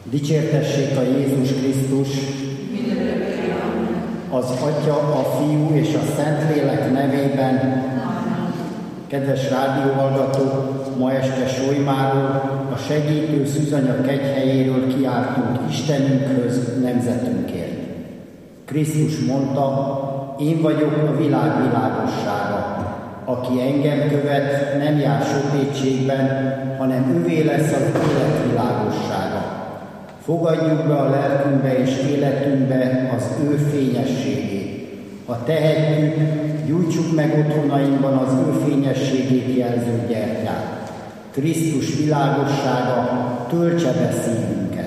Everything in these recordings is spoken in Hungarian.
Dicsértessék a Jézus Krisztus, az Atya, a Fiú és a Szentlélek nevében. Kedves rádióhallgatók, ma este Solymáról, a segítő Szűzanya kegyhelyéről kiáltunk Istenünkhöz, nemzetünkért. Krisztus mondta, én vagyok a világ világossága. Aki engem követ, nem jár sötétségben, hanem ővé lesz az élet világossága. Fogadjuk be a lelkünkbe és életünkbe az ő fényességét. Ha tehetjük, gyújtsuk meg otthonainkban az ő fényességét jelző gyertyát. Krisztus világossága töltse be szívünket.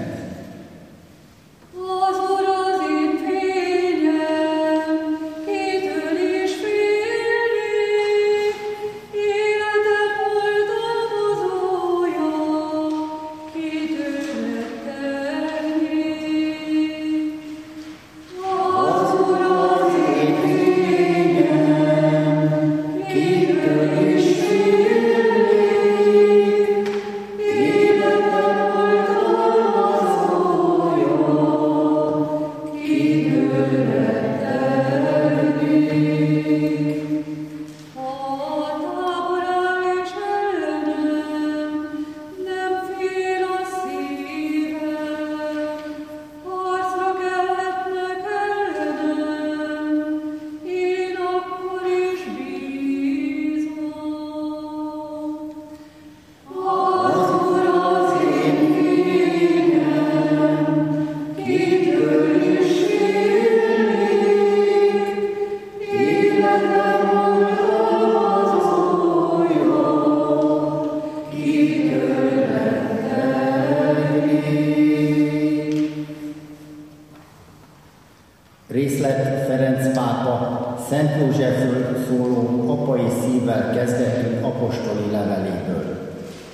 Részlet Ferenc pápa Szent Józsefről szóló apai szívvel kezdetű apostoli leveléből.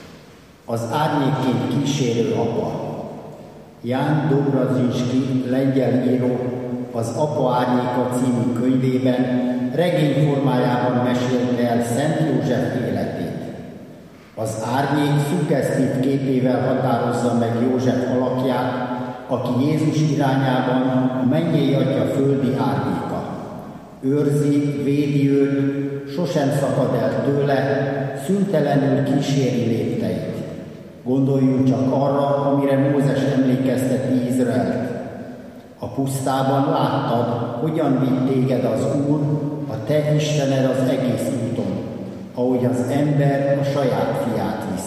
Az árnyékként kísérő apa. Ján Dobrozinski, lengyel író, az Apa árnyéka című könyvében regény formájában mesélte el Szent József életét. Az árnyék szuggesztív képével határozza meg József alakját, aki Jézus irányában a mennyei Atya földi árnyéka. Őrzi, védi őt, sosem szakad el tőle, szüntelenül kíséri lépteit. Gondoljunk csak arra, amire Mózes emlékezteti Izraelt. A pusztában láttad, hogyan vitt téged az Úr, a te Istened az egész úton, ahogy az ember a saját fiát viszi.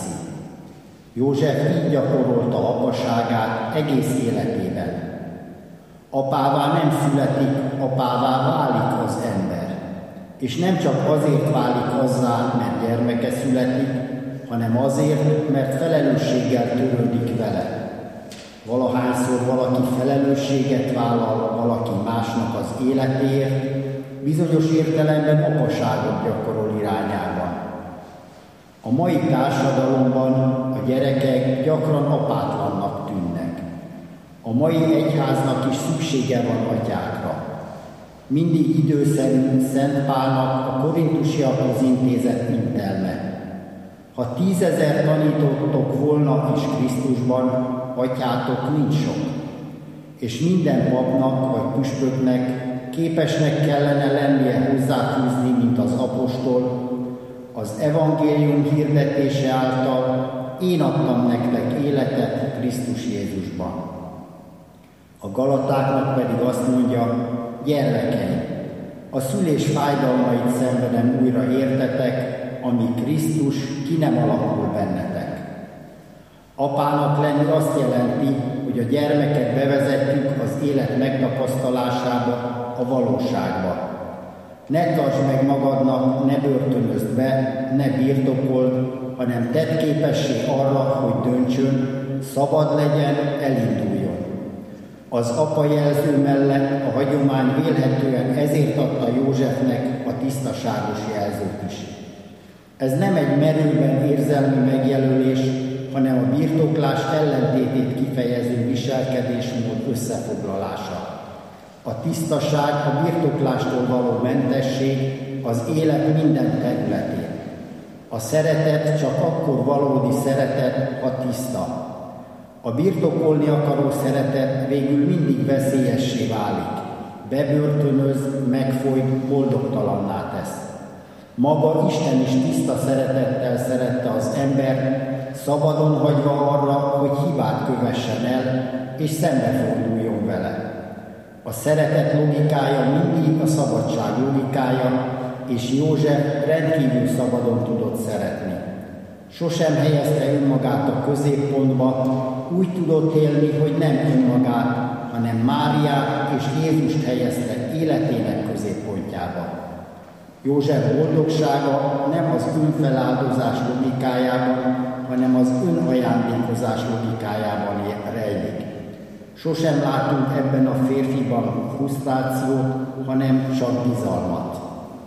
József így gyakorolta apaságát egész életében. Apává nem születik, apává válik az ember. És nem csak azért válik azzá, mert gyermeke születik, hanem azért, mert felelősséggel törődik vele. Valahányszor valaki felelősséget vállal valaki másnak az életéért, bizonyos értelemben apaságot gyakorol irányában. A mai társadalomban a gyerekek gyakran apátlannak tűnnek. A mai egyháznak is szüksége van atyákra. Mindig időszerű Szent Pálnak a korintusiakhoz intézett intelme. Ha 10 000 tanítottok volna is Krisztusban, atyátok nincs sok. És minden papnak vagy püspöknek képesnek kellene lennie hozzáfűzni, mint az apostol, az evangélium hirdetése által én adtam nektek életet Krisztus Jézusban. A galatáknak pedig azt mondja, gyermekeim, a szülés fájdalmait szenvedem újra értetek, ami Krisztus ki nem alakul bennetek. Apának lenni azt jelenti, hogy a gyermeket bevezetjük az élet megtapasztalásába, a valóságba. Ne tartsd meg magadnak, ne börtönözd be, ne birtokold, hanem tedd képessé arra, hogy döntsön, szabad legyen, elinduljon. Az apa jelző mellett a hagyomány vélhetően ezért adta Józsefnek a tisztaságos jelzőt is. Ez nem egy merőben érzelmi megjelölés, hanem a birtoklás ellentétét kifejező viselkedésmód összefoglalása. A tisztaság, a birtoklástól való mentesség az élet minden területén. A szeretet csak akkor valódi szeretet, ha tiszta. A birtokolni akaró szeretet végül mindig veszélyessé válik. Bebörtönöz, megfojt, boldogtalanná tesz. Maga Isten is tiszta szeretettel szerette az embert, szabadon hagyva arra, hogy hibát kövessen el, és szembeforduljon vele. A szeretet logikája mindig a szabadság logikája, és József rendkívül szabadon tudott szeretni. Sosem helyezte önmagát a középpontba, úgy tudott élni, hogy nem önmagát, hanem Máriát és Jézust helyezte életének középpontjába. József boldogsága nem az önfeláldozás logikájában, hanem az önajándékozás logikájában rejlik. Sosem látunk ebben a férfiban frusztrációt, hanem csak bizalmat.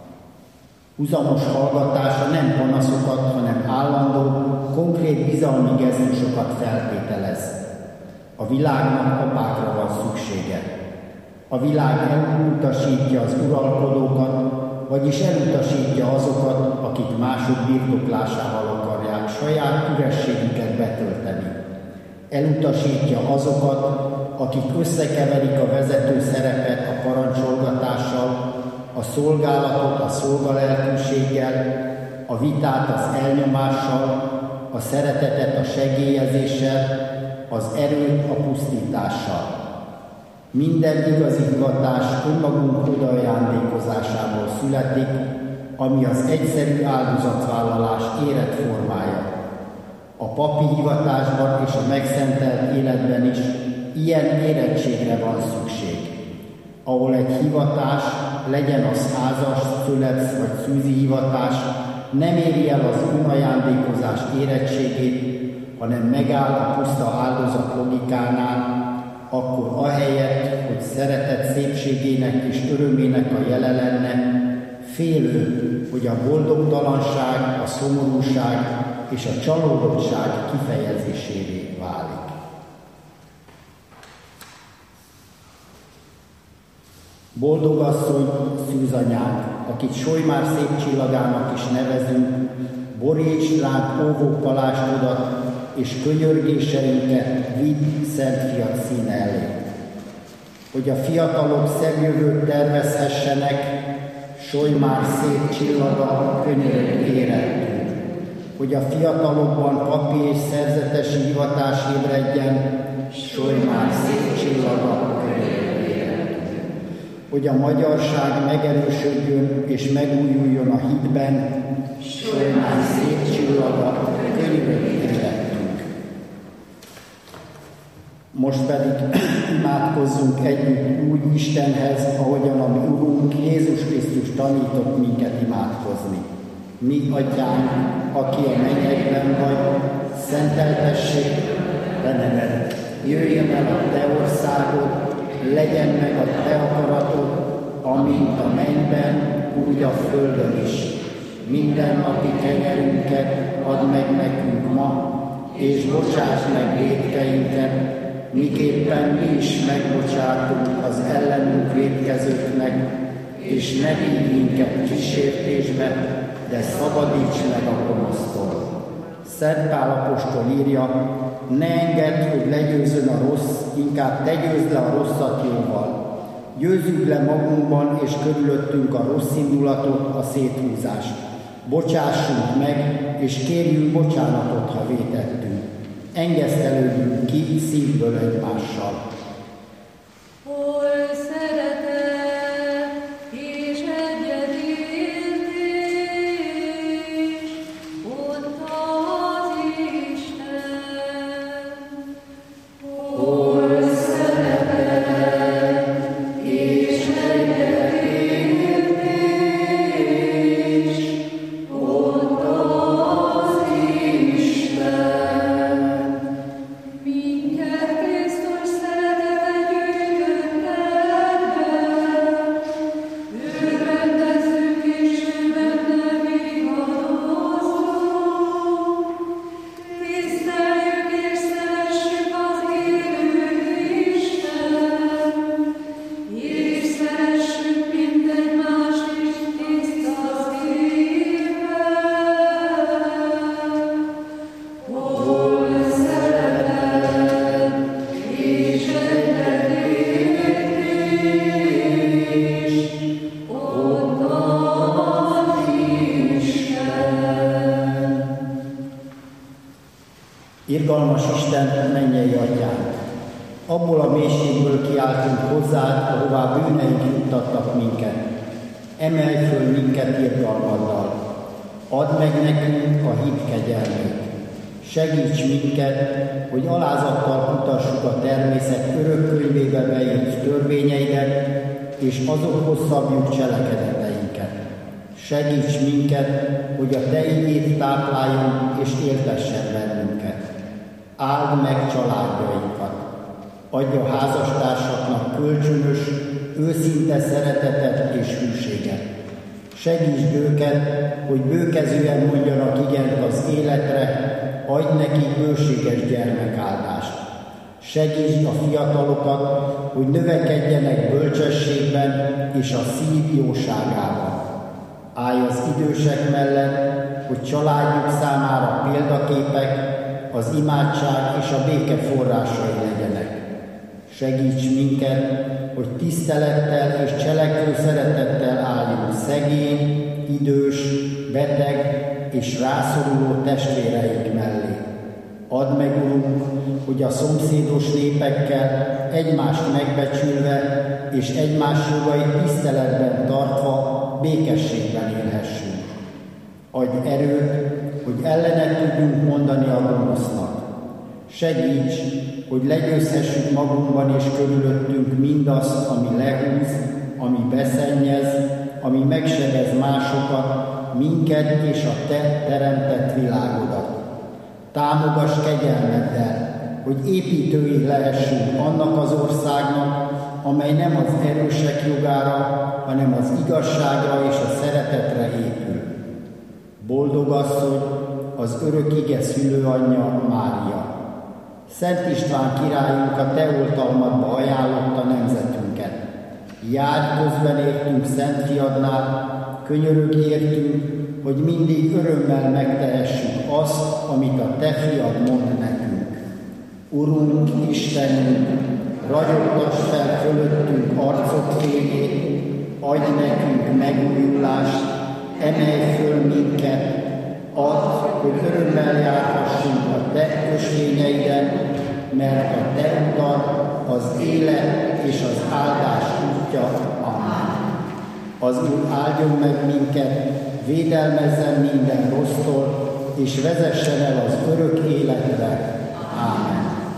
Huzamos hallgatása nem panaszokat, hanem állandó, konkrét bizalmi gesztusokat feltételez. A világnak apákra van szüksége. A világ elutasítja az uralkodókat, vagyis elutasítja azokat, akik mások birtoklásával akarják saját ürességüket betölteni. Elutasítja azokat, akik összekeverik a vezető szerepet a parancsolgatással, a szolgálatot a szolgalelkűséggel, a vitát az elnyomással, a szeretetet a segélyezéssel, az erőt a pusztítással. Minden igazi hivatás önmagunk odaajándékozásából születik, ami az egyszerű áldozatvállalás életformája. A papi hivatásban és a megszentelt életben is ilyen érettségre van szükség, ahol egy hivatás, legyen az házas, születsz vagy szűzi hivatás, nem éri el az önajándékozás érettségét, hanem megáll a puszta áldozat logikánál, akkor ahelyett, hogy szeretet szépségének és örömének a jele lenne, félő, hogy a boldogtalanság, a szomorúság és a csalódottság kifejezésévé válik. Boldogasszony, szűzanyánk, akit Solymár szép csillagának is nevezünk, boríts ránk óvó palástodat, és könyörgéseinket vidd Szent Fiat színe elé. Hogy a fiatalok szebb jövőt tervezhessenek, Solymár szép csillaga könyörög érettünk. Hogy a fiatalokban papi és szerzetesi hivatás ébredjen, Solymár szép csillaga könyörög érettünk. Hogy a magyarság megerősödjön és megújuljon a hitben, Solymár szép csillaga könyörög érettünk. Most pedig imádkozzunk együtt úgy Istenhez, ahogyan a mi Urunk Jézus Krisztus tanított minket imádkozni. Mi, Atyánk, aki a mennyekben vagy, szenteltessék be neved. Jöjjön el a Te országod, legyen meg a Te akaratod, amint a mennyben, úgy a földön is. Minden napi kenyerünket add meg nekünk ma, és bocsáss meg vétkeinket, miképpen mi is megbocsátunk az ellenünk vétkezőknek, és ne vigy minket kísértésbe, de szabadíts meg a gonosztól. Szent Pál apostol írja, ne engedd, hogy legyőzzön a rossz, inkább te győzd le a rosszat jóval. Győzzük le magunkban és körülöttünk a rossz indulatot, a széthúzást. Bocsássunk meg, és kérjünk bocsánatot, ha vétettünk. Engesztelődjünk ki szívből egymással. Minket Krisztus szeret. irgalmas Isten, mennyei Atyánk! Abból a mélységből kiáltunk hozzád, ahová bűneink juttattak minket. Emelj föl minket irgalmaddal. Add meg nekünk a hit kegyelmét. Segíts minket, hogy alázattal kutassuk a természet örök könyvébe beírt törvényeidet, és azokhoz szabjuk cselekedeteinket. Segíts minket, hogy a Te igét tápláljon és éltessen bennünket. Áld meg családjainkat. Adj a házastársaknak kölcsönös, őszinte szeretetet és hűséget. Segítsd őket, hogy bőkezűen mondjanak igent az életre, adj nekik bőséges gyermekáldást. Segítsd a fiatalokat, hogy növekedjenek bölcsességben és a szív jóságában. Állj az idősek mellett, hogy családjuk számára példaképek, az imádság és a béke forrásai legyenek. Segíts minket, hogy tisztelettel és cselekvő szeretettel álljunk szegény, idős, beteg és rászoruló testvéreink mellé. Add meg, Urunk, hogy a szomszédos népekkel egymást megbecsülve és egymás jogait tiszteletben tartva békességben élhessünk. Adj erőt, hogy ellene tudjunk mondani a gonosznak. Segíts, hogy legyőzhessük magunkban és körülöttünk mindazt, ami lehúz, ami beszennyez, ami megsebez másokat, minket és a Te teremtett világodat. Támogass kegyelmeddel, hogy építői lehessünk annak az országnak, amely nem az erősek jogára, hanem az igazságra és a szeretetre épül. Boldog asszony, az örök ige szülőanyja Mária. Szent István királyunk a Te oltalmadba ajánlotta nemzetünket. Járj közben értünk Szent Fiadnál, könyörögj értünk, hogy mindig örömmel megtehessük azt, amit a Te Fiad mond nekünk. Urunk, Istenünk, ragyogtass fel fölöttünk arcod fényét, adj nekünk megújulást, emelj föl minket, add, hogy örömmel járhassunk a Te ösvényeiden, mert a Te utad az élet és az áldás útja. Amen. Az Úr áldjon meg minket, védelmezzen minden rossztól, és vezessen el az örök életre. Amen.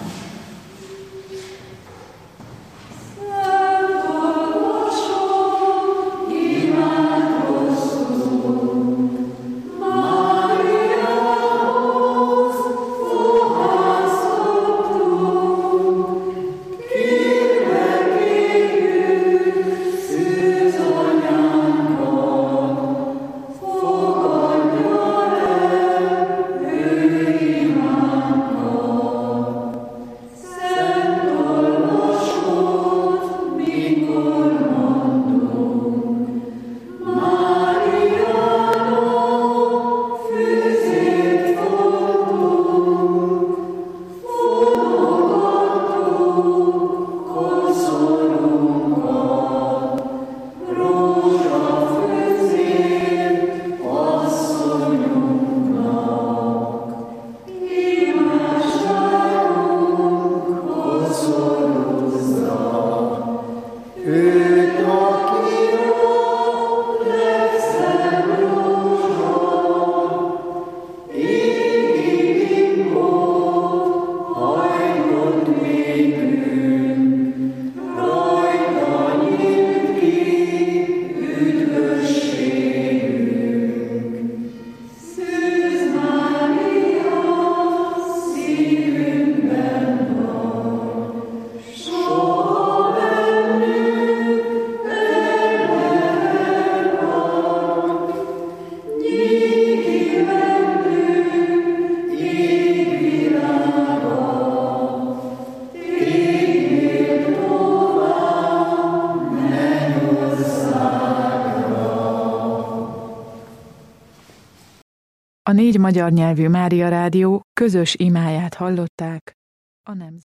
A 4 magyar nyelvű Mária Rádió közös imáját hallották a nemzet.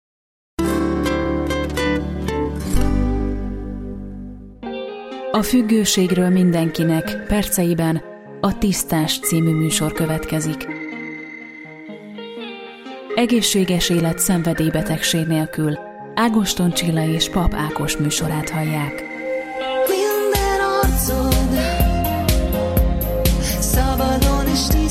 A függőségről mindenkinek perceiben a Tisztás című műsor következik. Egészséges élet szenvedélybetegség nélkül. Ágoston Csilla és Pap Ákos műsorát hallják. Minden arcod szabadon és